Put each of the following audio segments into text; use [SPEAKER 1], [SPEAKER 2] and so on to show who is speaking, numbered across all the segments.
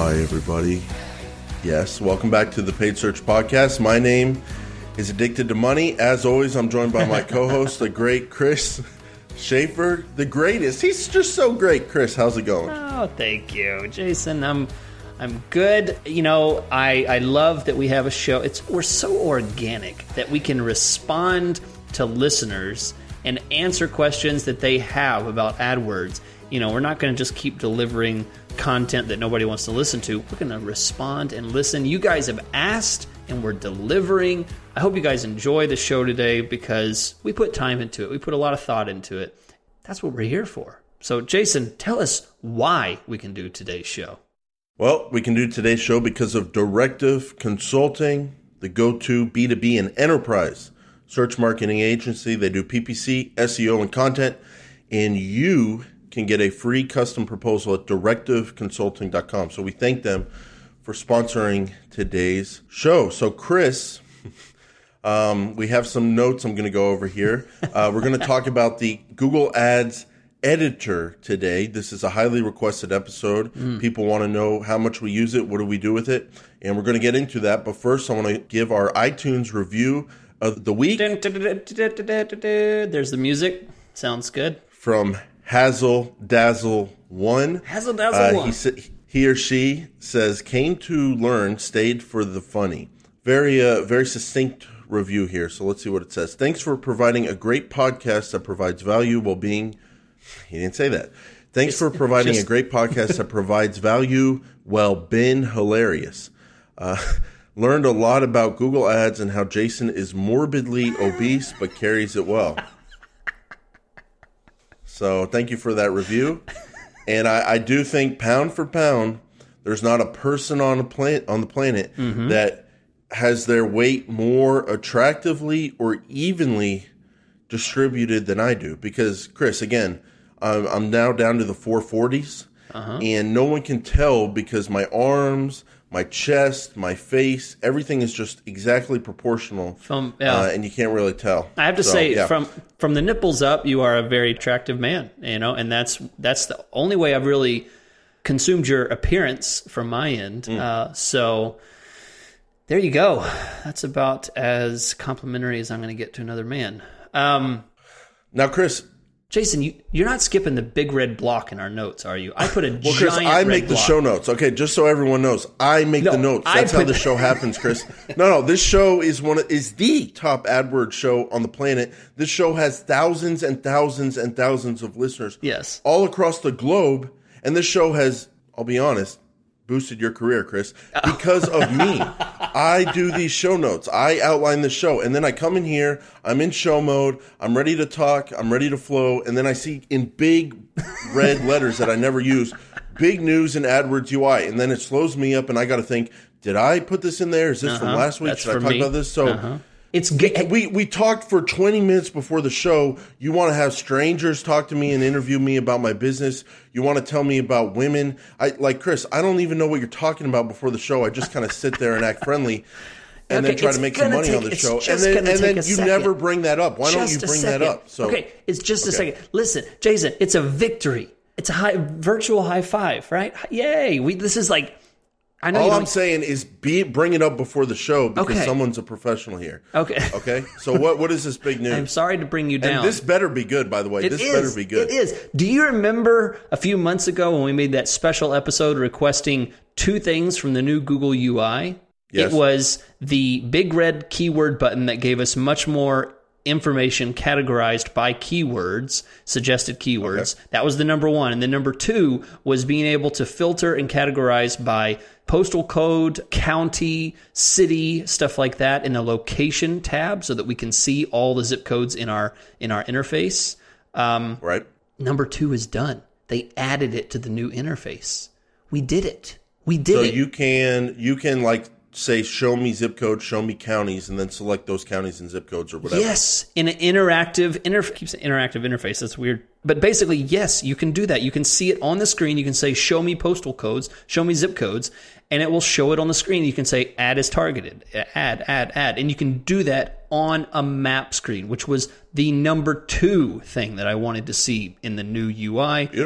[SPEAKER 1] Hi, everybody. Yes, welcome back to the Paid Search Podcast. My name is Addicted to Money. As always, I'm joined by my co-host, the great Chris Schaefer. The greatest. He's just so great. Chris, how's it going?
[SPEAKER 2] Oh, thank you, Jason. I'm good. You know, I love that we have a show. We're so organic that we can respond to listeners and answer questions that they have about AdWords. You know, we're not going to just keep delivering content that nobody wants to listen to. We're going to respond and listen. You guys have asked, and we're delivering. I hope you guys enjoy the show today because we put time into it. We put a lot of thought into it. That's what we're here for. So, Jason, tell us why we can do today's show.
[SPEAKER 1] Well, we can do today's show because of Directive Consulting, the go-to B2B and enterprise search marketing agency. They do PPC, SEO, and content, and you can get a free custom proposal at directiveconsulting.com. So we thank them for sponsoring today's show. So Chris, we have some notes I'm going to go over here. We're going to talk about the Google Ads editor today. This is a highly requested episode. People want to know how much we use it, what do we do with it, and we're going to get into that. But first, I want to give our iTunes review of the week.
[SPEAKER 2] There's the music. Sounds good.
[SPEAKER 1] From Hazel Dazzle 1.
[SPEAKER 2] Hazel Dazzle 1.
[SPEAKER 1] He or she says, came to learn, stayed for the funny. Very succinct review here. So let's see what it says. Thanks for providing a great podcast that provides value while being... He didn't say that. Thanks for providing a great podcast that provides value while being hilarious. Learned a lot about Google Ads and how Jason is morbidly obese but carries it well. So thank you for that review. And I do think pound for pound, there's not a person on the planet that has their weight more attractively or evenly distributed than I do. Because, Chris, again, I'm now down to the 440s, and no one can tell because my arms, my chest, my face, everything is just exactly proportional, and you can't really tell.
[SPEAKER 2] I have to say, from the nipples up, you are a very attractive man, you know, and that's the only way I've really consumed your appearance from my end. So there you go. That's about as complimentary as I'm going to get to another man.
[SPEAKER 1] Now, Chris...
[SPEAKER 2] Jason, you're not skipping the big red block in our notes, are you? I put a giant
[SPEAKER 1] Chris, I
[SPEAKER 2] red
[SPEAKER 1] make
[SPEAKER 2] block.
[SPEAKER 1] the show notes. Okay, just so everyone knows, I make the notes. That's how the show happens, Chris. No, this show is the top AdWords show on the planet. This show has thousands and thousands and thousands of listeners,
[SPEAKER 2] yes,
[SPEAKER 1] all across the globe. And this show has, I'll be honest, boosted your career, Chris, because of me. I do these show notes. I outline the show, and then I come in here. I'm in show mode. I'm ready to talk. I'm ready to flow. And then I see in big red letters that I never use, big news in AdWords UI. And then it slows me up, and I got to think, did I put this in there? Is this from last week? Should I talk about this? So we talked for 20 minutes before the show. You want to have strangers talk to me and interview me about my business. You want to tell me about women. Chris, I don't even know what you're talking about before the show. I just kind of sit there and act friendly and then try to make some money on the show. And then you never bring that up. Why don't you bring that up?
[SPEAKER 2] So, okay, it's just a second. Listen, Jason, it's a victory. It's a virtual high five, right? Yay. This is like...
[SPEAKER 1] All I'm saying is bring it up before the show because someone's a professional here. Okay. So what is this big news?
[SPEAKER 2] I'm sorry to bring you down.
[SPEAKER 1] And this better be good, by the way. This better be good.
[SPEAKER 2] It is. Do you remember a few months ago when we made that special episode requesting 2 things from the new Google UI?
[SPEAKER 1] Yes.
[SPEAKER 2] It was the big red keyword button that gave us much more information categorized by keywords, suggested keywords. That was the number 1. And the number 2 was being able to filter and categorize by postal code, county, city, stuff like that in the location tab so that we can see all the zip codes in our interface.
[SPEAKER 1] Right.
[SPEAKER 2] Number 2 is done. They added it to the new interface. We did it. So
[SPEAKER 1] you can like say, show me zip codes, show me counties, and then select those counties and zip codes or whatever.
[SPEAKER 2] Yes, in an interactive interface. That's weird. But basically, yes, you can do that. You can see it on the screen. You can say, show me postal codes, show me zip codes, and it will show it on the screen. You can say, add is targeted, add. And you can do that on a map screen, which was the number 2 thing that I wanted to see in the new UI.
[SPEAKER 1] Beautiful.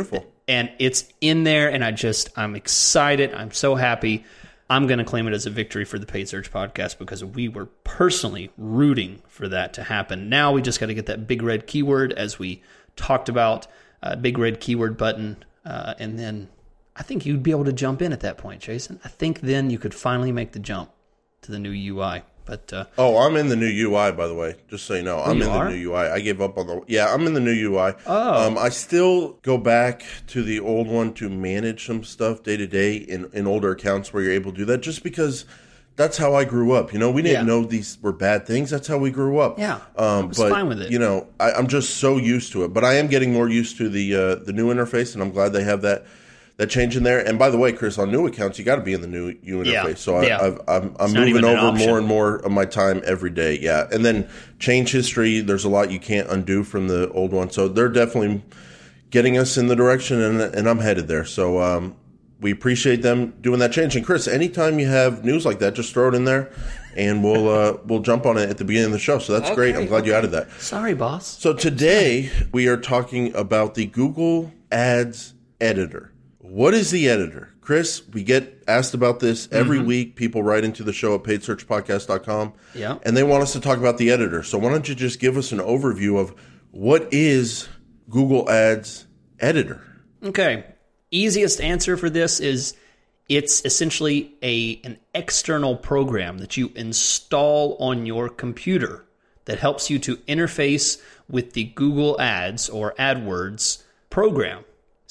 [SPEAKER 2] And it's in there, and I'm excited. I'm so happy. I'm going to claim it as a victory for the Paid Search Podcast because we were personally rooting for that to happen. Now we just got to get that big red keyword, as we talked about, big red keyword button, and then I think you'd be able to jump in at that point, Jason. I think then you could finally make the jump to the new UI. But
[SPEAKER 1] I'm in the new UI, by the way, just so you know. I'm in the new UI. I gave up on I'm in the new UI. I still go back to the old one to manage some stuff day to day in older accounts where you're able to do that, just because that's how I grew up. We didn't know these were bad things. That's how we grew up.
[SPEAKER 2] Yeah, I was fine with it.
[SPEAKER 1] I'm just so used to it. But I am getting more used to the new interface, and I'm glad they have that change in there. And by the way, Chris, on new accounts, you got to be in the new interface. So I'm moving over more and more of my time every day. Yeah. And then change history. There's a lot you can't undo from the old one. So they're definitely getting us in the direction, and I'm headed there. So we appreciate them doing that change. And Chris, anytime you have news like that, just throw it in there, and we'll jump on it at the beginning of the show. So that's great. I'm glad you added that.
[SPEAKER 2] Sorry, boss.
[SPEAKER 1] So today we are talking about the Google Ads Editor. What is the editor? Chris, we get asked about this every week. People write into the show at paidsearchpodcast.com, and they want us to talk about the editor. So why don't you just give us an overview of what is Google Ads Editor?
[SPEAKER 2] Okay. Easiest answer for this is it's essentially an external program that you install on your computer that helps you to interface with the Google Ads or AdWords program.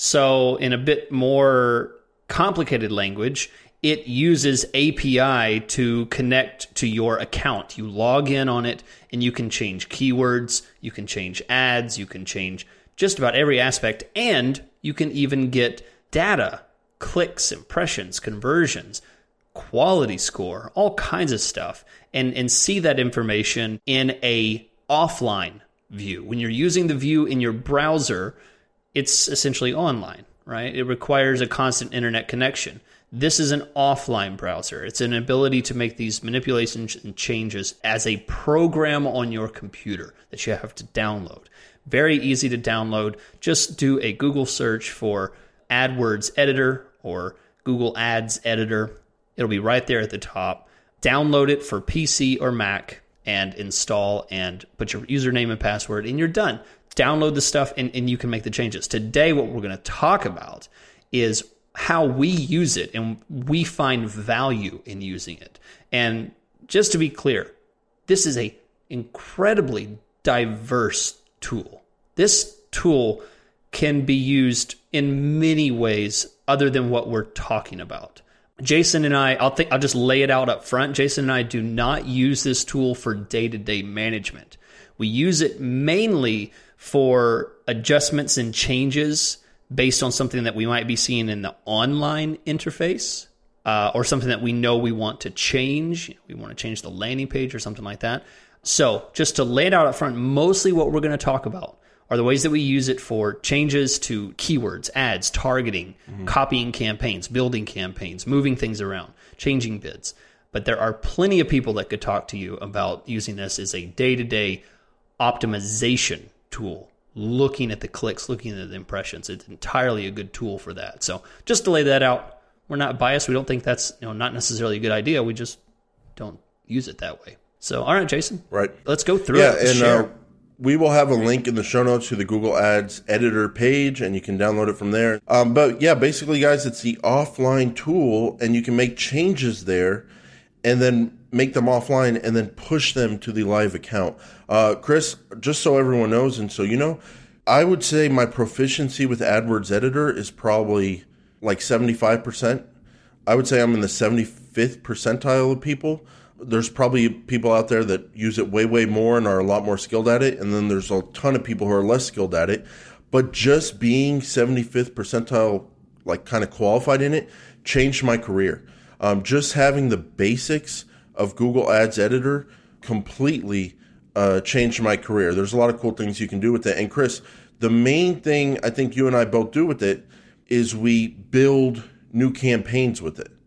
[SPEAKER 2] So in a bit more complicated language, it uses API to connect to your account. You log in on it, and you can change keywords, you can change ads, you can change just about every aspect, and you can even get data, clicks, impressions, conversions, quality score, all kinds of stuff, and see that information in a offline view. When you're using the view in your browser, it's essentially online, right? It requires a constant internet connection. This is an offline browser. It's an ability to make these manipulations and changes as a program on your computer that you have to download. Very easy to download. Just do a Google search for AdWords Editor or Google Ads Editor. It'll be right there at the top. Download it for PC or Mac and install and put your username and password, and you're done. Download the stuff, and you can make the changes. Today, what we're going to talk about is how we use it, and we find value in using it. And just to be clear, this is an incredibly diverse tool. This tool can be used in many ways other than what we're talking about. Jason and I'll just lay it out up front. Jason and I do not use this tool for day-to-day management. We use it mainly for adjustments and changes based on something that we might be seeing in the online interface, or something that we know we want to change. We want to change the landing page or something like that. So just to lay it out up front, mostly what we're going to talk about are the ways that we use it for changes to keywords, ads, targeting, copying campaigns, building campaigns, moving things around, changing bids. But there are plenty of people that could talk to you about using this as a day-to-day optimization tool, looking at the clicks, looking at the impressions. It's entirely a good tool for that. So just to lay that out, we're not biased. We don't think that's not necessarily a good idea. We just don't use it that way. So, all right, Jason.
[SPEAKER 1] Right.
[SPEAKER 2] Let's go through it.
[SPEAKER 1] And we will have a link in the show notes to the Google Ads Editor page, and you can download it from there. But yeah, basically, guys, it's the offline tool, and you can make changes there and then make them offline and then push them to the live account. Chris, just so everyone knows and so you know, I would say my proficiency with AdWords Editor is probably like 75%. I would say I'm in the 75th percentile of people. There's probably people out there that use it way, way more and are a lot more skilled at it. And then there's a ton of people who are less skilled at it. But just being 75th percentile, like kind of qualified in it, changed my career. Just having the basics of Google Ads Editor completely changed my career. There's a lot of cool things you can do with it. And Chris, the main thing I think you and I both do with it is we build new campaigns with it.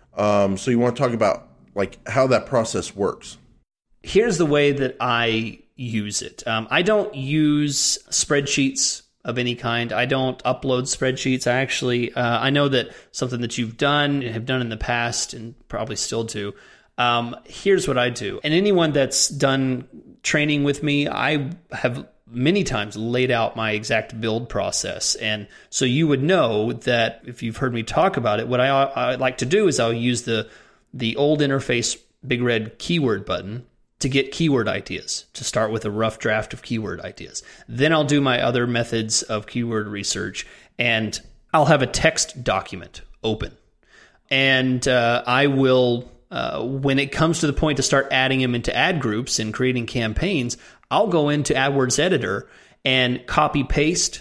[SPEAKER 1] So you want to talk about like how that process works?
[SPEAKER 2] Here's the way that I use it. I don't use spreadsheets of any kind. I don't upload spreadsheets. I actually, I know that something that you've done and have done in the past and probably still do. Here's what I do. And anyone that's done training with me, I have many times laid out my exact build process. And so you would know that if you've heard me talk about it, what I like to do is I'll use the old interface big red keyword button to get keyword ideas, to start with a rough draft of keyword ideas. Then I'll do my other methods of keyword research, and I'll have a text document open. And I will, when it comes to the point to start adding them into ad groups and creating campaigns, I'll go into AdWords Editor and copy paste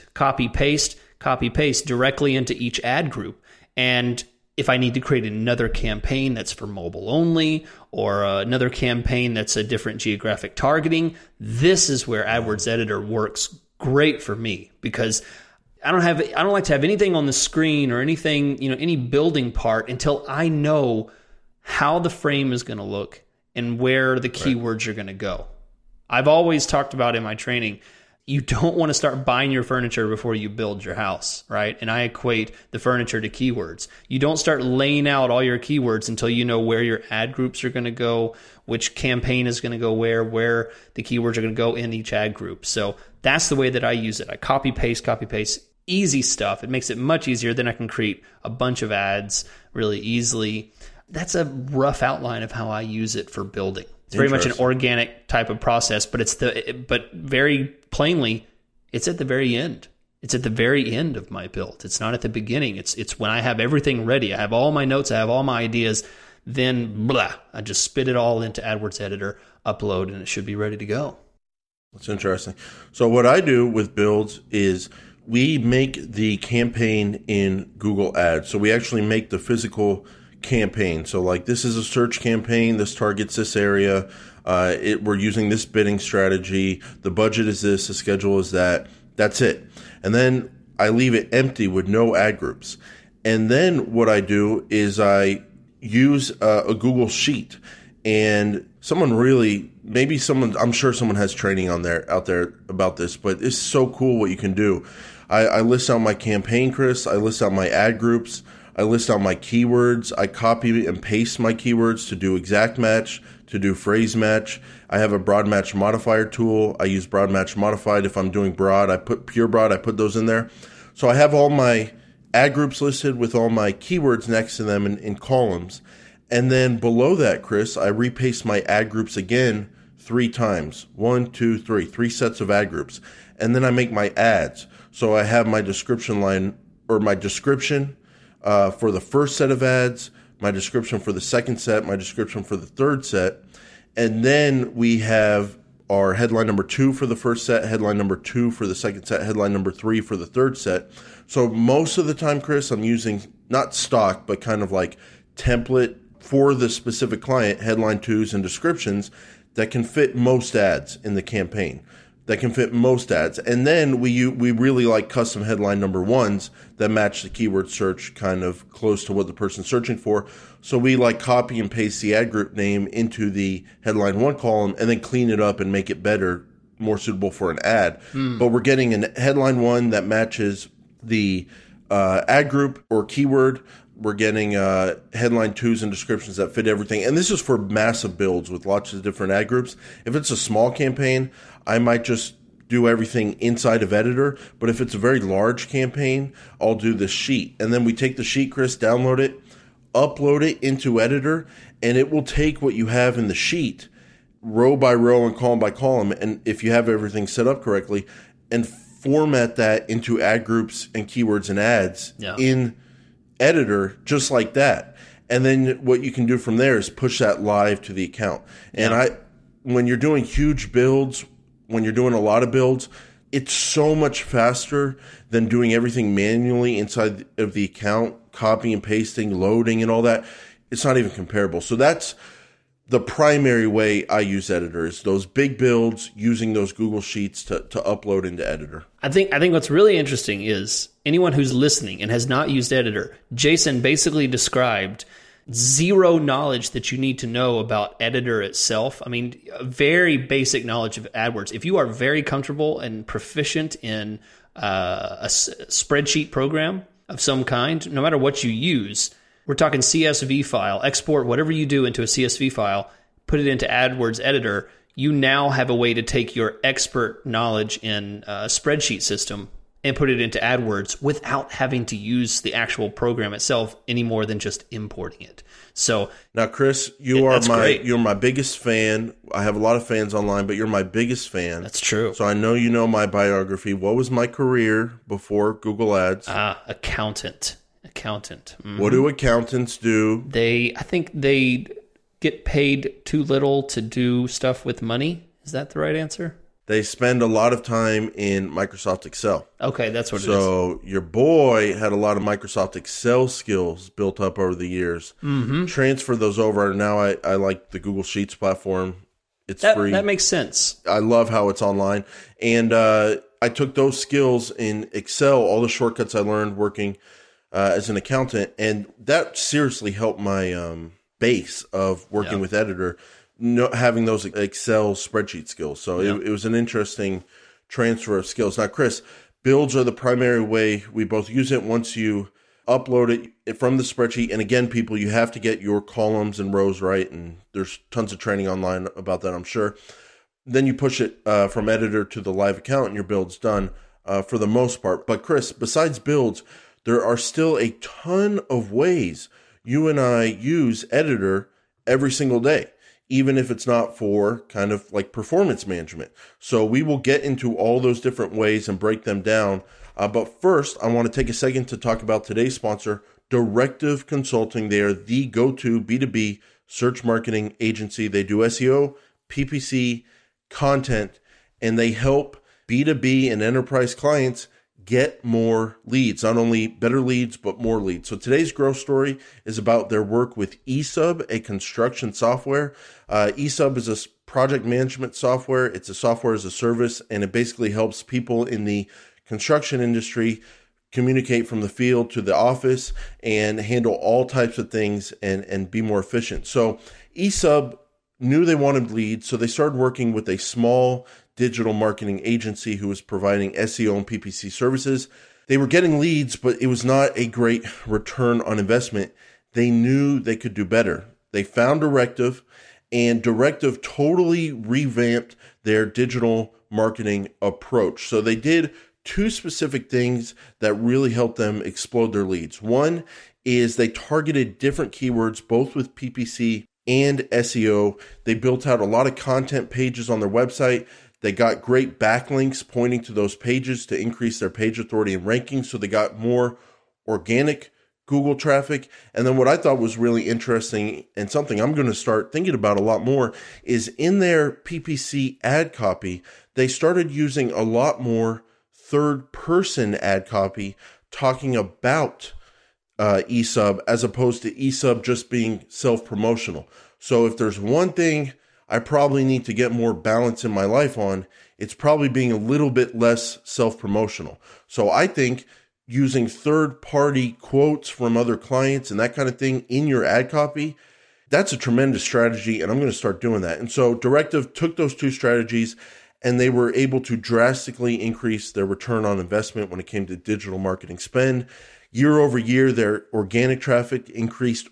[SPEAKER 2] directly into each ad group. And if I need to create another campaign that's for mobile only, or another campaign that's a different geographic targeting, this is where AdWords Editor works great for me, because I don't like to have anything on the screen or anything, any building part until I know how the frame is going to look and where the keywords are going to go. I've always talked about in my training, you don't want to start buying your furniture before you build your house, right? And I equate the furniture to keywords. You don't start laying out all your keywords until you know where your ad groups are going to go, which campaign is going to go where the keywords are going to go in each ad group. So that's the way that I use it. I copy paste, easy stuff. It makes it much easier. Then I can create a bunch of ads really easily. That's a rough outline of how I use it for building. It's very much an organic type of process, but very plainly, it's at the very end. It's at the very end of my build. It's not at the beginning. It's when I have everything ready. I have all my notes. I have all my ideas. Then, I just spit it all into AdWords Editor, upload, and it should be ready to go.
[SPEAKER 1] That's interesting. So what I do with builds is we make the campaign in Google Ads. So we actually make the physical campaign. So like, this is a search campaign. This targets this area. We're using this bidding strategy. The budget is this. The schedule is that. That's it. And then I leave it empty with no ad groups. And then what I do is I use a Google Sheet. And I'm sure someone has training out there about this, but it's so cool what you can do. I list out my campaign, Chris. I list out my ad groups. I list out my keywords. I copy and paste my keywords to do exact match, to do phrase match. I have a broad match modifier tool. I use broad match modified. If I'm doing broad, I put pure broad. I put those in there. So I have all my ad groups listed with all my keywords next to them in columns. And then below that, Chris, I repaste my ad groups again 3 times. 1, 2, 3. 3 sets of ad groups. And then I make my ads. So I have my description line, or my description for the first set of ads, my description for the second set, my description for the third set. And then we have our headline number 2 for the first set, headline number 2 for the second set, headline number 3 for the third set. So most of the time, Chris, I'm using not stock, but kind of like template for the specific client, headline 2s and descriptions that can fit most ads in the campaign. And then we really like custom headline number 1s that match the keyword search kind of close to what the person's searching for. So we like copy and paste the ad group name into the headline 1 column and then clean it up and make it better, more suitable for an ad. But we're getting a headline 1 that matches the ad group or keyword. We're getting headline 2s and descriptions that fit everything. And this is for massive builds with lots of different ad groups. If it's a small campaign, I might just do everything inside of Editor. But if it's a very large campaign, I'll do the sheet. And then we take the sheet, Chris, download it, upload it into Editor, and it will take what you have in the sheet, row by row and column by column, and if you have everything set up correctly, and format that into ad groups and keywords and ads in Editor, just like that. And then what you can do from there is push that live to the account. And when you're doing huge builds, when you're doing a lot of builds, it's so much faster than doing everything manually inside of the account, copying and pasting, loading and all that. It's not even comparable. So that's the primary way I use Editor, is those big builds using those Google Sheets to upload into Editor.
[SPEAKER 2] I think what's really interesting is anyone who's listening and has not used Editor, Jason basically described zero knowledge that you need to know about Editor itself. I mean, a very basic knowledge of AdWords. If you are very comfortable and proficient in spreadsheet program of some kind, no matter what you use, we're talking CSV file, export whatever you do into a CSV file, put it into AdWords Editor, you now have a way to take your expert knowledge in a spreadsheet system and put it into AdWords without having to use the actual program itself any more than just importing it. So
[SPEAKER 1] now, Chris, you're my biggest fan. I have a lot of fans online, but you're my biggest fan.
[SPEAKER 2] That's true.
[SPEAKER 1] So I know you know my biography. What was my career before Google Ads?
[SPEAKER 2] Accountant. Mm-hmm.
[SPEAKER 1] What do accountants do?
[SPEAKER 2] I think they get paid too little to do stuff with money. Is that the right answer?
[SPEAKER 1] They spend a lot of time in Microsoft Excel.
[SPEAKER 2] Okay, that's what it is.
[SPEAKER 1] So your boy had a lot of Microsoft Excel skills built up over the years. Mm-hmm. Transfer those over. Now I like the Google Sheets platform. It's free.
[SPEAKER 2] That makes sense.
[SPEAKER 1] I love how it's online. And I took those skills in Excel, all the shortcuts I learned working as an accountant, and that seriously helped my base of working with Editor. Having those Excel spreadsheet skills. So it was an interesting transfer of skills. Now, Chris, builds are the primary way we both use it. Once you upload it from the spreadsheet, and again, people, you have to get your columns and rows right, and there's tons of training online about that, I'm sure. Then you push it from Editor to the live account, and your build's done for the most part. But Chris, besides builds, there are still a ton of ways you and I use Editor every single day, even if it's not for kind of like performance management. So we will get into all those different ways and break them down. But first, I want to take a second to talk about today's sponsor, Directive Consulting. They are the go-to B2B search marketing agency. They do SEO, PPC, content, and they help B2B and enterprise clients get more leads, not only better leads, but more leads. So today's growth story is about their work with eSub, a construction software. eSub is a project management software. It's a software as a service, and it basically helps people in the construction industry communicate from the field to the office and handle all types of things and be more efficient. So eSub knew they wanted leads, so they started working with a small digital marketing agency who was providing SEO and PPC services. They were getting leads, but it was not a great return on investment. They knew they could do better. They found Directive, and Directive totally revamped their digital marketing approach. So they did two specific things that really helped them explode their leads. One is they targeted different keywords, both with PPC and SEO. They built out a lot of content pages on their website. They got great backlinks pointing to those pages to increase their page authority and ranking. So they got more organic Google traffic. And then what I thought was really interesting and something I'm going to start thinking about a lot more is in their PPC ad copy, they started using a lot more third-person ad copy talking about eSub as opposed to eSub just being self-promotional. So if there's one thing I probably need to get more balance in my life on, it's probably being a little bit less self-promotional. So I think using third-party quotes from other clients and that kind of thing in your ad copy, that's a tremendous strategy, and I'm going to start doing that. And so Directive took those two strategies, and they were able to drastically increase their return on investment when it came to digital marketing spend. Year over year, their organic traffic increased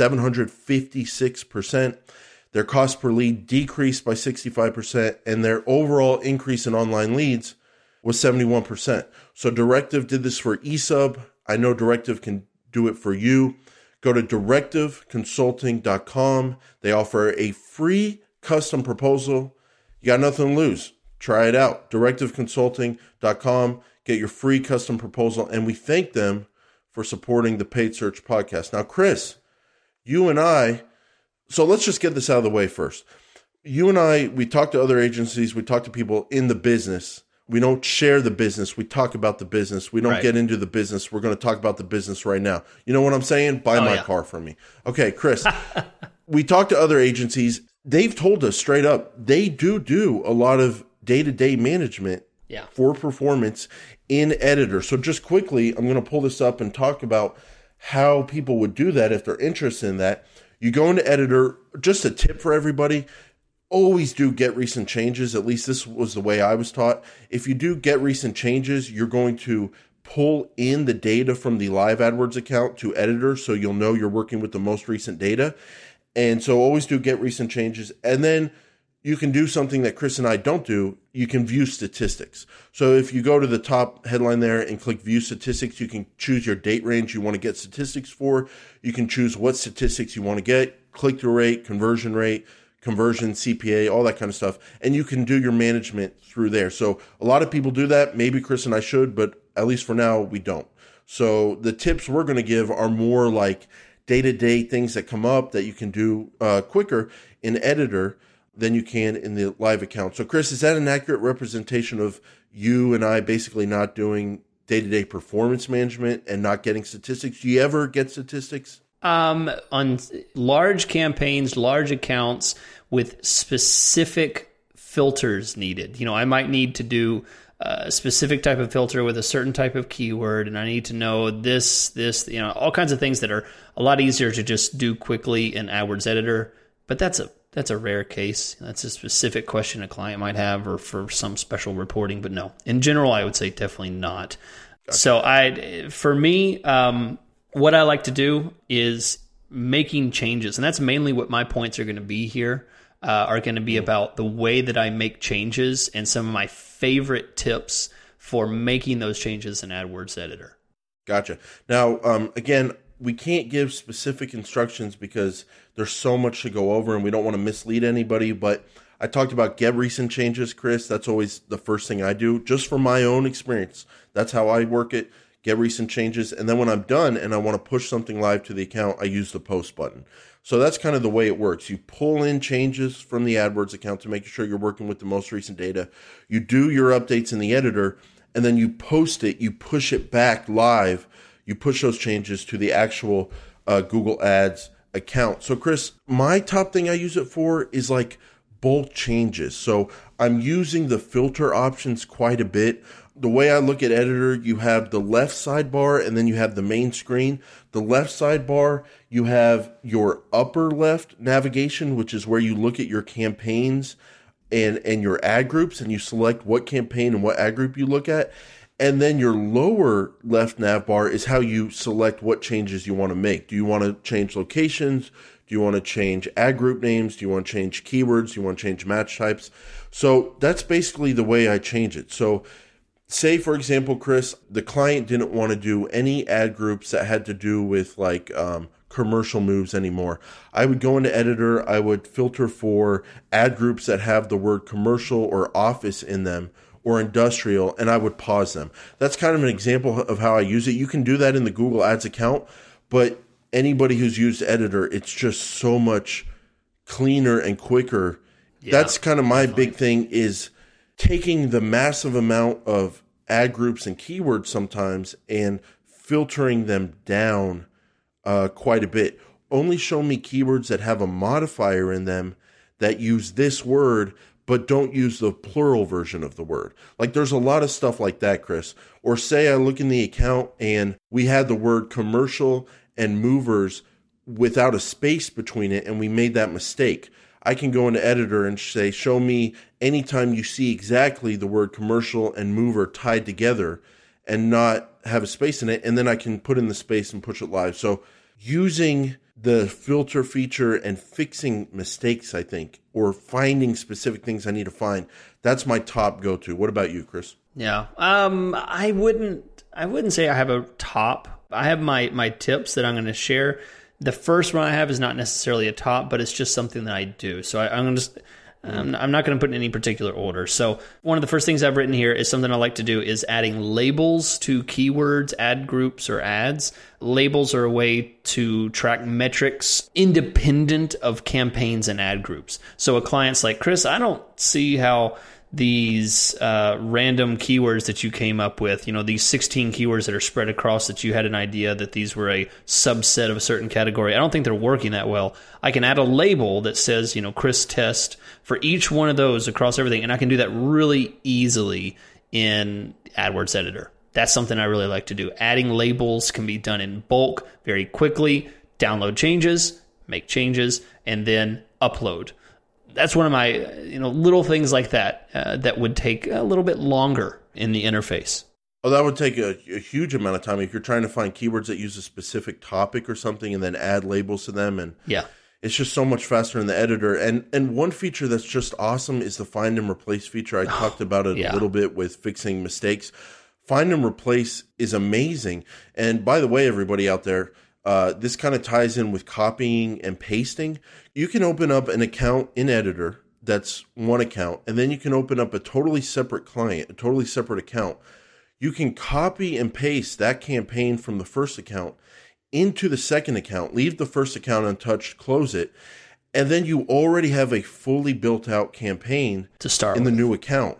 [SPEAKER 1] 756%. Their cost per lead decreased by 65%, and their overall increase in online leads was 71%. So Directive did this for eSub. I know Directive can do it for you. Go to directiveconsulting.com. They offer a free custom proposal. You got nothing to lose. Try it out. directiveconsulting.com. Get your free custom proposal, and we thank them for supporting the Paid Search Podcast. Now, Chris, you and I, so let's just get this out of the way first. You and I, we talk to other agencies. We talk to people in the business. We don't share the business. We talk about the business. We don't get into the business. We're going to talk about the business right now. You know what I'm saying? Buy my car from me. Okay, Chris, we talk to other agencies. They've told us straight up, they do a lot of day-to-day management for performance in Editor. So just quickly, I'm going to pull this up and talk about how people would do that if they're interested in that. You go into Editor, just a tip for everybody, always do get recent changes. At least this was the way I was taught. If you do get recent changes, you're going to pull in the data from the live AdWords account to editor, so you'll know you're working with the most recent data. And so always do get recent changes. And then you can do something that Chris and I don't do. You can view statistics. So if you go to the top headline there and click view statistics, you can choose your date range you want to get statistics for. You can choose what statistics you want to get, click-through rate, conversion, CPA, all that kind of stuff. And you can do your management through there. So a lot of people do that. Maybe Chris and I should, but at least for now, we don't. So the tips we're going to give are more like day-to-day things that come up that you can do quicker in editor than you can in the live account. So Chris, is that an accurate representation of you and I basically not doing day-to-day performance management and not getting statistics? Do you ever get statistics?
[SPEAKER 2] On large campaigns, large accounts with specific filters needed. I might need to do a specific type of filter with a certain type of keyword, and I need to know this, all kinds of things that are a lot easier to just do quickly in AdWords Editor. But that's a rare case. That's a specific question a client might have, or for some special reporting. But no, in general, I would say definitely not. Gotcha. So for me, what I like to do is making changes, and that's mainly what my points are going to be here. Are going to be about the way that I make changes and some of my favorite tips for making those changes in AdWords Editor.
[SPEAKER 1] Gotcha. Now, again, we can't give specific instructions because there's so much to go over and we don't want to mislead anybody, but I talked about get recent changes, Chris. That's always the first thing I do, just from my own experience. That's how I work it, get recent changes. And then when I'm done and I want to push something live to the account, I use the post button. So that's kind of the way it works. You pull in changes from the AdWords account to make sure you're working with the most recent data. You do your updates in the editor, and then you post it. You push it back live. You push those changes to the actual Google Ads account. So, Chris, my top thing I use it for is like bulk changes. So I'm using the filter options quite a bit. The way I look at Editor, you have the left sidebar and then you have the main screen. The left sidebar, you have your upper left navigation, which is where you look at your campaigns and your ad groups, and you select what campaign and what ad group you look at. And then your lower left nav bar is how you select what changes you want to make. Do you want to change locations? Do you want to change ad group names? Do you want to change keywords? Do you want to change match types? So that's basically the way I change it. So say, for example, Chris, the client didn't want to do any ad groups that had to do with like commercial moves anymore. I would go into Editor. I would filter for ad groups that have the word commercial or office in them or industrial, and I would pause them. That's kind of an example of how I use it. You can do that in the Google Ads account, but anybody who's used Editor, it's just so much cleaner and quicker. Yeah, that's kind of my big thing, is taking the massive amount of ad groups and keywords sometimes and filtering them down quite a bit. Only show me keywords that have a modifier in them that use this word, but don't use the plural version of the word. Like there's a lot of stuff like that, Chris. Or say I look in the account and we had the word commercial and movers without a space between it, and we made that mistake. I can go into Editor and say, show me anytime you see exactly the word commercial and mover tied together and not have a space in it, and then I can put in the space and push it live. So using the filter feature and fixing mistakes, I think, or finding specific things I need to find, that's my top go-to. What about you, Chris?
[SPEAKER 2] Yeah. I wouldn't say I have a top. I have my tips that I'm going to share. The first one I have is not necessarily a top, but it's just something that I do. So I'm not going to put in any particular order. So one of the first things I've written here is something I like to do is adding labels to keywords, ad groups, or ads. Labels are a way to track metrics independent of campaigns and ad groups. So a client's like, Chris, I don't see how these random keywords that you came up with, these 16 keywords that are spread across, that you had an idea that these were a subset of a certain category. I don't think they're working that well. I can add a label that says, Chris test for each one of those across everything. And I can do that really easily in AdWords Editor. That's something I really like to do. Adding labels can be done in bulk very quickly. Download changes, make changes, and then upload. That's one of my little things like that that would take a little bit longer in the interface.
[SPEAKER 1] Oh, that would take a huge amount of time if you're trying to find keywords that use a specific topic or something and then add labels to them. And
[SPEAKER 2] yeah,
[SPEAKER 1] it's just so much faster in the editor. And one feature that's just awesome is the find and replace feature. I talked about it a little bit with fixing mistakes. Find and replace is amazing. And by the way, everybody out there, this kind of ties in with copying and pasting. You can open up an account in Editor that's one account, and then you can open up a totally separate client, a totally separate account. You can copy and paste that campaign from the first account into the second account, leave the first account untouched, close it, and then you already have a fully built out campaign
[SPEAKER 2] to start
[SPEAKER 1] in
[SPEAKER 2] with.
[SPEAKER 1] The new account.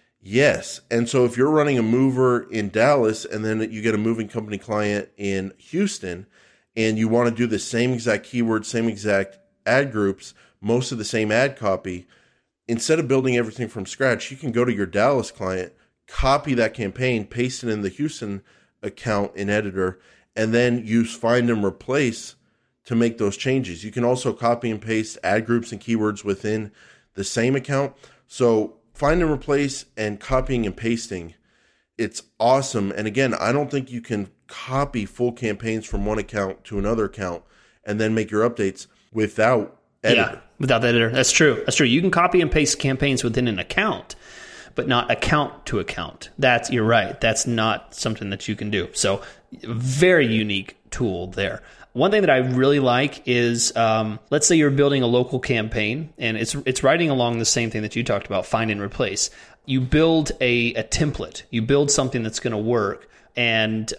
[SPEAKER 1] Yes. And so if you're running a mover in Dallas and then you get a moving company client in Houston and you want to do the same exact keywords, same exact ad groups, most of the same ad copy, instead of building everything from scratch, you can go to your Dallas client, copy that campaign, paste it in the Houston account in Editor, and then use find and replace to make those changes. You can also copy and paste ad groups and keywords within the same account. So find and replace and copying and pasting, it's awesome. And again, I don't think you can copy full campaigns from one account to another account and then make your updates without Editor.
[SPEAKER 2] Yeah, without the Editor. That's true. That's true. You can copy and paste campaigns within an account, but not account to account. You're right. That's not something that you can do. So very unique tool there. One thing that I really like is, let's say you're building a local campaign, and it's writing along the same thing that you talked about, find and replace. You build a template. You build something that's going to work, and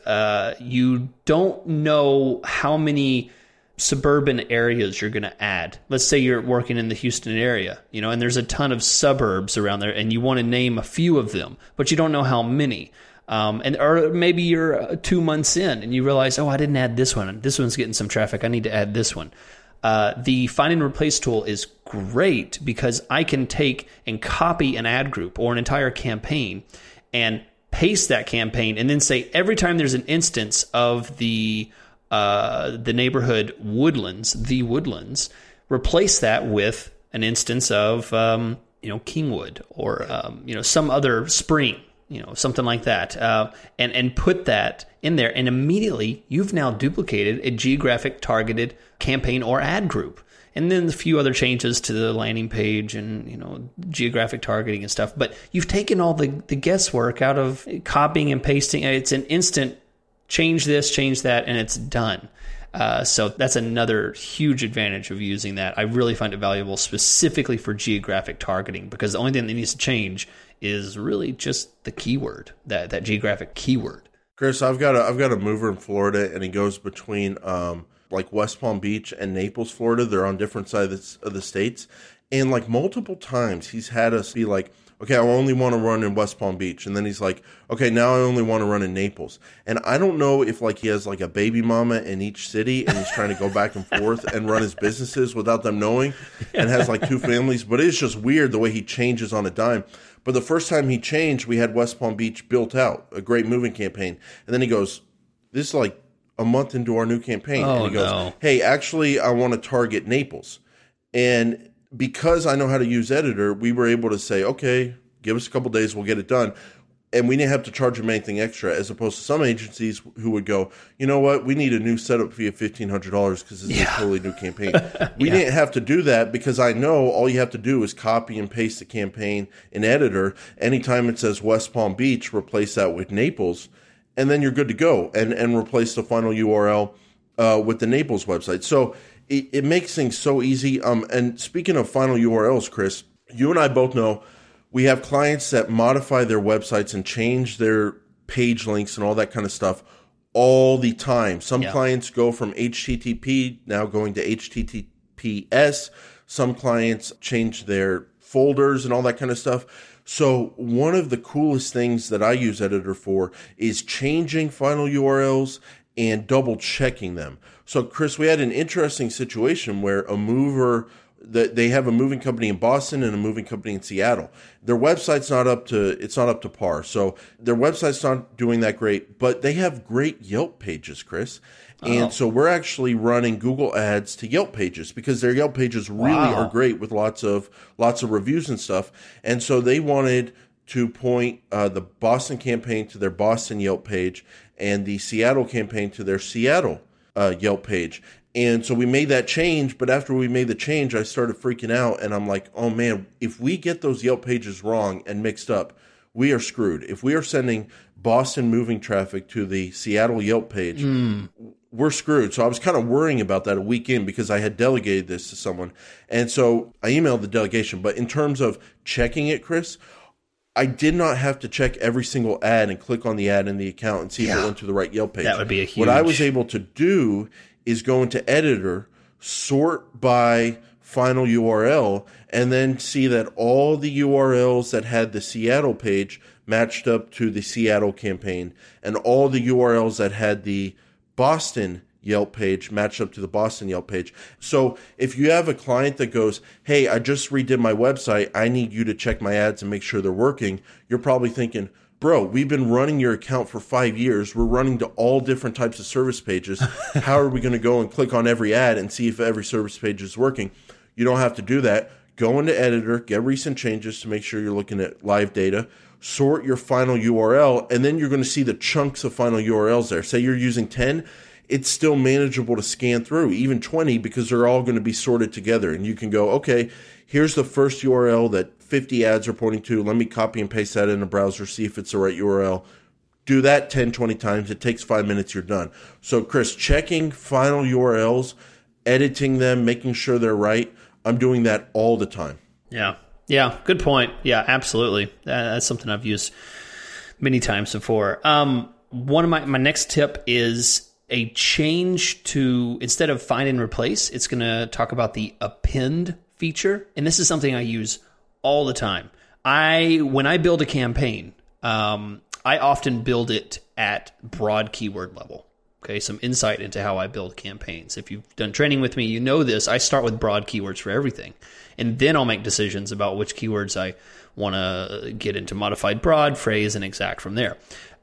[SPEAKER 2] you don't know how many suburban areas you're going to add. Let's say you're working in the Houston area, and there's a ton of suburbs around there, and you want to name a few of them, but you don't know how many. Or maybe you're 2 months in and you realize, I didn't add this one. This one's getting some traffic. I need to add this one. The find and replace tool is great because I can take and copy an ad group or an entire campaign and paste that campaign and then say every time there's an instance of the neighborhood Woodlands, replace that with an instance of Kingwood or some other spring. Something like that, and put that in there, and immediately you've now duplicated a geographic targeted campaign or ad group, and then a few other changes to the landing page and geographic targeting and stuff. But you've taken all the guesswork out of copying and pasting. It's an instant change this, change that, and it's done. So that's another huge advantage of using that. I really find it valuable specifically for geographic targeting because the only thing that needs to change is really just the keyword, that geographic keyword.
[SPEAKER 1] Chris, I've got a mover in Florida, and he goes between like West Palm Beach and Naples, Florida. They're on different sides of the states, and like multiple times he's had us be like, okay, I only want to run in West Palm Beach. And then he's like, okay, now I only want to run in Naples. And I don't know if like he has like a baby mama in each city and he's trying to go back and forth and run his businesses without them knowing and has like two families. But it's just weird the way he changes on a dime. But the first time he changed, we had West Palm Beach built out, a great moving campaign. And then he goes, this is like a month into our new campaign. And he goes, hey, actually, I want to target Naples. And because I know how to use Editor, we were able to say, okay, give us a couple days, we'll get it done. And we didn't have to charge him anything extra, as opposed to some agencies who would go, you know what, we need a new setup fee of $1,500 because it's a totally new campaign. We didn't have to do that because I know all you have to do is copy and paste the campaign in Editor. Anytime it says West Palm Beach, replace that with Naples, and then you're good to go, and replace the final URL with the Naples website. So it makes things so easy. And speaking of final URLs, Chris, you and I both know we have clients that modify their websites and change their page links and all that kind of stuff all the time. Some clients go from HTTP now going to HTTPS. Some clients change their folders and all that kind of stuff. So one of the coolest things that I use Editor for is changing final URLs and double checking them. So Chris, we had an interesting situation where a mover They have a moving company in Boston and a moving company in Seattle. Their website's not up to par. So their website's not doing that great, but they have great Yelp pages, Chris. And so we're actually running Google Ads to Yelp pages because their Yelp pages really are great with lots of reviews and stuff. And so they wanted to point the Boston campaign to their Boston Yelp page and the Seattle campaign to their Seattle Yelp page. And so we made that change, but after we made the change, I started freaking out, and I'm like, oh man, if we get those Yelp pages wrong and mixed up, we are screwed. If we are sending Boston moving traffic to the Seattle Yelp page, we're screwed. So I was kind of worrying about that a week in because I had delegated this to someone. And so I emailed the delegation. But in terms of checking it, Chris, I did not have to check every single ad and click on the ad in the account and see if it went to the right Yelp page.
[SPEAKER 2] That would be a huge...
[SPEAKER 1] What I was able to do is go into Editor, sort by final URL, and then see that all the URLs that had the Seattle page matched up to the Seattle campaign, and all the URLs that had the Boston Yelp page matched up to the Boston Yelp page. So if you have a client that goes, hey, I just redid my website, I need you to check my ads and make sure they're working, you're probably thinking, bro, we've been running your account for 5 years. We're running to all different types of service pages. How are we going to go and click on every ad and see if every service page is working? You don't have to do that. Go into Editor, get recent changes to make sure you're looking at live data, sort your final URL, and then you're going to see the chunks of final URLs there. Say you're using 10, it's still manageable to scan through, even 20, because they're all going to be sorted together. And you can go, okay, here's the first URL that 50 ads are pointing to. Let me copy and paste that in the browser, see if it's the right URL. Do that 10, 20 times. It takes 5 minutes. You're done. So, Chris, checking final URLs, editing them, making sure they're right. I'm doing that all the time.
[SPEAKER 2] Yeah. Yeah. Good point. Yeah, absolutely. That's something I've used many times before. One of my next tip is a change to, instead of find and replace, it's going to talk about the append feature. And this is something I use all the time. When I build a campaign, I often build it at broad keyword level. Okay, some insight into how I build campaigns. If you've done training with me, you know this. I start with broad keywords for everything. And then I'll make decisions about which keywords I want to get into modified broad, phrase, and exact from there.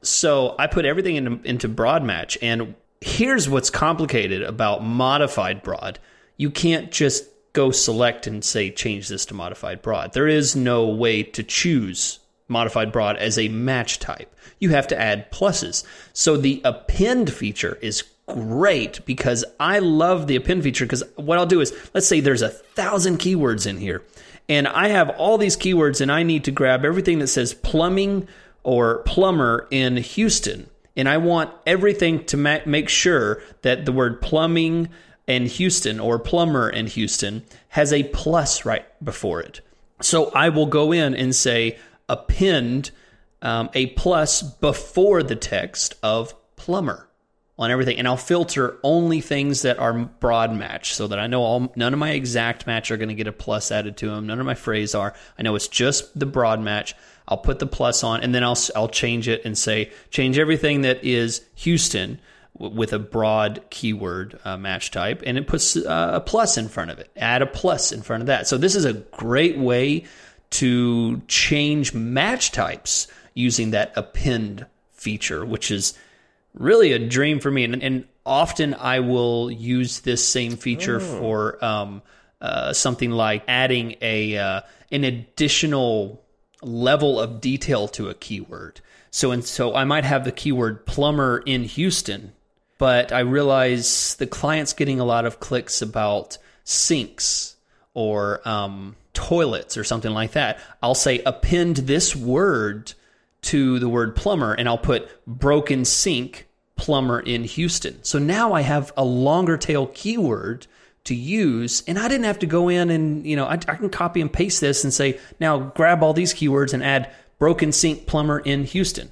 [SPEAKER 2] So I put everything into broad match. And here's what's complicated about modified broad. You can't just go select and say, change this to modified broad. There is no way to choose modified broad as a match type. You have to add pluses. So the append feature is great because I love the append feature because what I'll do is, let's say there's 1,000 keywords in here and I have all these keywords and I need to grab everything that says plumbing or plumber in Houston. And I want everything to make sure that the word plumbing and Houston or plumber in Houston has a plus right before it. So I will go in and say append a plus before the text of plumber on everything. And I'll filter only things that are broad match so that I know none of my exact match are going to get a plus added to them. None of my phrase are. I know it's just the broad match. I'll put the plus on and then I'll change it and say, change everything that is Houston with a broad keyword match type. And it puts a plus in front of it. Add a plus in front of that. So this is a great way to change match types using that append feature, which is really a dream for me. And often I will use this same feature for something like adding an additional level of detail to a keyword. So I might have the keyword plumber in Houston, but I realize the client's getting a lot of clicks about sinks or toilets or something like that. I'll say append this word to the word plumber, and I'll put broken sink plumber in Houston. So now I have a longer tail keyword to use, and I didn't have to go in and, I can copy and paste this and say, now grab all these keywords and add broken sink plumber in Houston.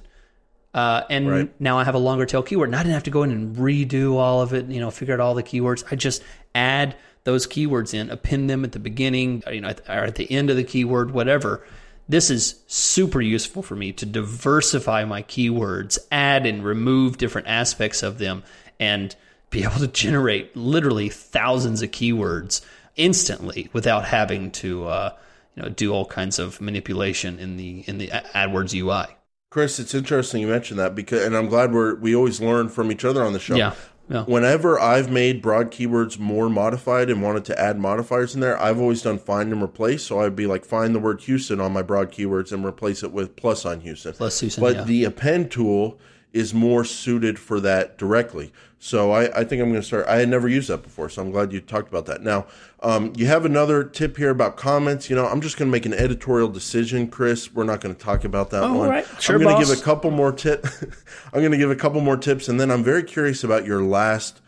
[SPEAKER 2] Now I have a longer tail keyword, and I didn't have to go in and redo all of it, figure out all the keywords. I just add those keywords in, append them at the beginning, or at the end of the keyword, whatever. This is super useful for me to diversify my keywords, add and remove different aspects of them, and be able to generate literally thousands of keywords instantly without having to do all kinds of manipulation in the AdWords UI.
[SPEAKER 1] Chris, it's interesting you mentioned that and I'm glad we always learn from each other on the show.
[SPEAKER 2] Yeah.
[SPEAKER 1] Whenever I've made broad keywords more modified and wanted to add modifiers in there, I've always done find and replace. So I'd be like, find the word Houston on my broad keywords and replace it with + Houston.
[SPEAKER 2] + Houston,
[SPEAKER 1] but the append tool is more suited for that directly. So I think I'm going to start. I had never used that before, so I'm glad you talked about that. Now, you have another tip here about comments. I'm just going to make an editorial decision, Chris. We're not going to talk about that one.
[SPEAKER 2] Right. Sure,
[SPEAKER 1] I'm going to
[SPEAKER 2] boss.
[SPEAKER 1] give a couple more tips. I'm going to give a couple more tips, and then I'm very curious about your last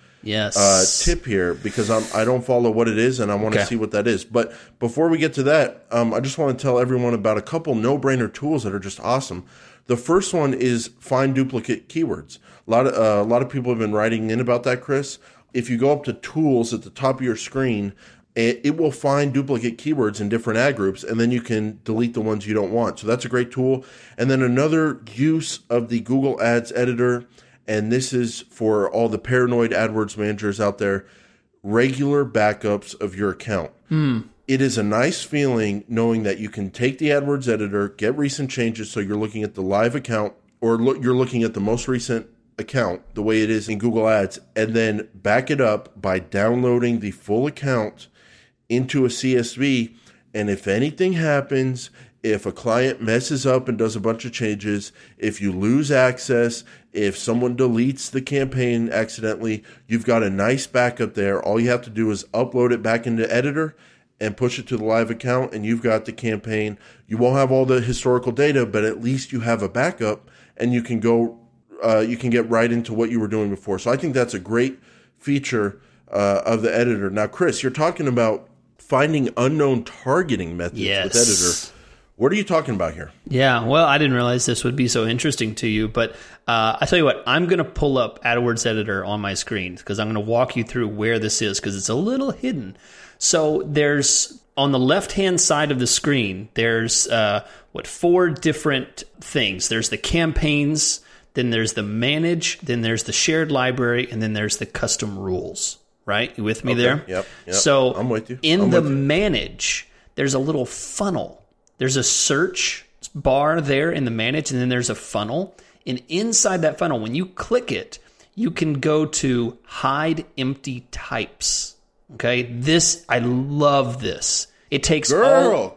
[SPEAKER 1] tip here, because I don't follow what it is, and I want to see what that is. But before we get to that, I just want to tell everyone about a couple no-brainer tools that are just awesome. The first one is find duplicate keywords. A lot of people have been writing in about that, Chris. If you go up to tools at the top of your screen, it will find duplicate keywords in different ad groups, and then you can delete the ones you don't want. So that's a great tool. And then another use of the Google Ads editor, and this is for all the paranoid AdWords managers out there, regular backups of your account. It is a nice feeling knowing that you can take the AdWords editor, get recent changes, so you're looking at the live account, or you're looking at the most recent account, the way it is in Google Ads, and then back it up by downloading the full account into a CSV. And if anything happens, if a client messes up and does a bunch of changes, if you lose access, if someone deletes the campaign accidentally, you've got a nice backup there. All you have to do is upload it back into Editor and push it to the live account, and you've got the campaign. You won't have all the historical data, but at least you have a backup, and you can go, you can get right into what you were doing before. So I think that's a great feature of the editor. Now, Chris, you're talking about finding unknown targeting methods with Editor. What are you talking about here?
[SPEAKER 2] Yeah, well, I didn't realize this would be so interesting to you, but I tell you what, I'm going to pull up AdWords Editor on my screen because I'm going to walk you through where this is because it's a little hidden. So there's, on the left-hand side of the screen, there's, 4 different things. There's the campaigns, then there's the manage, then there's the shared library, and then there's the custom rules, right? You with me there?
[SPEAKER 1] Yep.
[SPEAKER 2] So
[SPEAKER 1] I'm with you.
[SPEAKER 2] In the manage, there's a little funnel. There's a search bar there in the manage, and then there's a funnel. And inside that funnel, when you click it, you can go to hide empty types. Okay, I love this. It takes
[SPEAKER 1] girl,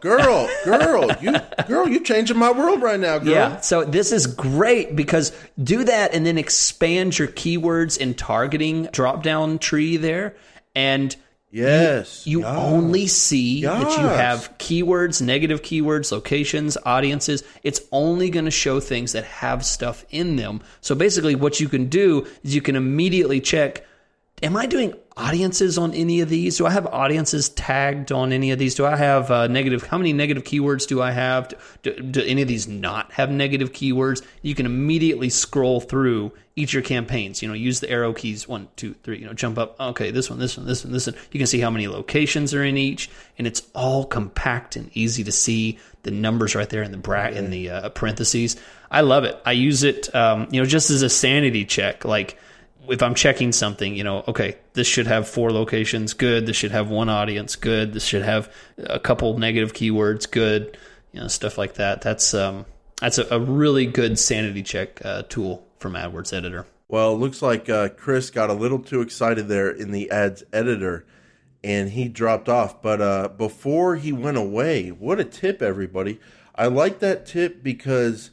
[SPEAKER 1] you changing my world right now, girl.
[SPEAKER 2] Yeah, so this is great because do that and then expand your keywords and targeting drop-down tree there, and you only see that you have keywords, negative keywords, locations, audiences. It's only going to show things that have stuff in them. So basically what you can do is you can immediately check, am I doing audiences on any of these? Do I have audiences tagged on any of these? Do I have how many negative keywords do I have? Do any of these not have negative keywords? You can immediately scroll through each of your campaigns. Use the arrow keys, 1, 2, 3, jump up. Okay, this one. You can see how many locations are in each, and it's all compact and easy to see. The numbers right there in the parentheses. I love it. I use it, just as a sanity check, like, if I'm checking something, okay, this should have 4 locations, good. This should have 1 audience, good. This should have a couple negative keywords, good. Stuff like that. That's a really good sanity check tool from AdWords Editor.
[SPEAKER 1] Well, it looks like Chris got a little too excited there in the Ads Editor, and he dropped off. But before he went away, what a tip, everybody! I like that tip because.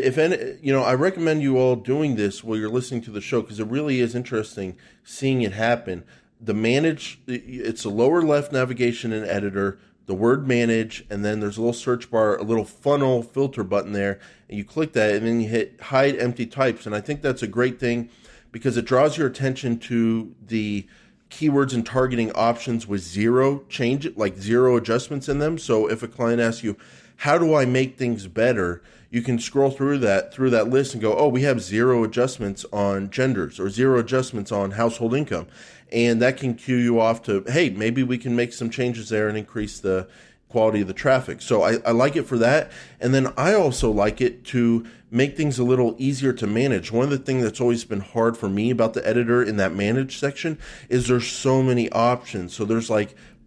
[SPEAKER 1] I recommend you all doing this while you're listening to the show because it really is interesting seeing it happen. The manage, it's a lower left navigation in Editor, the word manage, and then there's a little search bar, a little funnel filter button there, and you click that, and then you hit hide empty types. And I think that's a great thing because it draws your attention to the keywords and targeting options with zero adjustments in them. So if a client asks you, how do I make things better? You can scroll through that list and go, oh, we have 0 adjustments on genders or 0 adjustments on household income. And that can cue you off to, hey, maybe we can make some changes there and increase the quality of the traffic. So I like it for that. And then I also like it to make things a little easier to manage. One of the things that's always been hard for me about the editor in that manage section is there's so many options. So there's like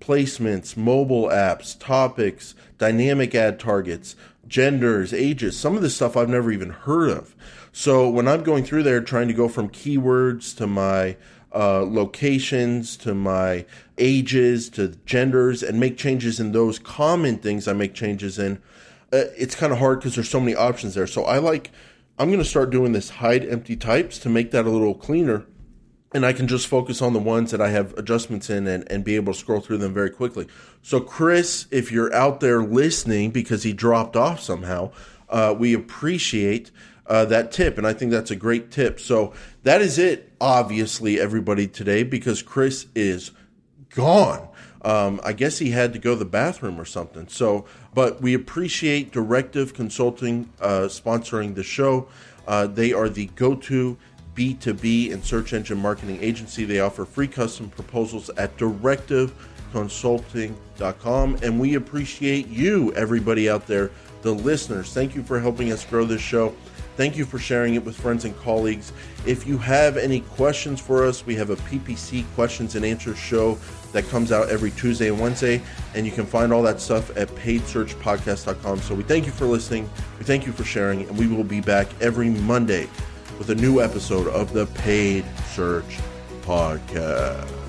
[SPEAKER 1] placements, mobile apps, topics, dynamic ad targets, genders, ages, some of this stuff I've never even heard of. So when I'm going through there trying to go from keywords to my locations, to my ages, to genders, and make changes in those common things I make changes in, it's kind of hard because there's so many options there. So I'm going to start doing this hide empty types to make that a little cleaner. And I can just focus on the ones that I have adjustments in and be able to scroll through them very quickly. So Chris, if you're out there listening because he dropped off somehow, we appreciate that tip. And I think that's a great tip. So that is it, obviously, everybody, today, because Chris is gone. I guess he had to go to the bathroom or something. But we appreciate Directive Consulting sponsoring the show. They are the go-to B2B and search engine marketing agency. They offer free custom proposals at directiveconsulting.com. And we appreciate you, everybody out there, the listeners. Thank you for helping us grow this show. Thank you for sharing it with friends and colleagues. If you have any questions for us, we have a PPC questions and answers show that comes out every Tuesday and Wednesday, and you can find all that stuff at paidsearchpodcast.com. So we thank you for listening, we thank you for sharing, and we will be back every Monday with a new episode of the Paid Search Podcast.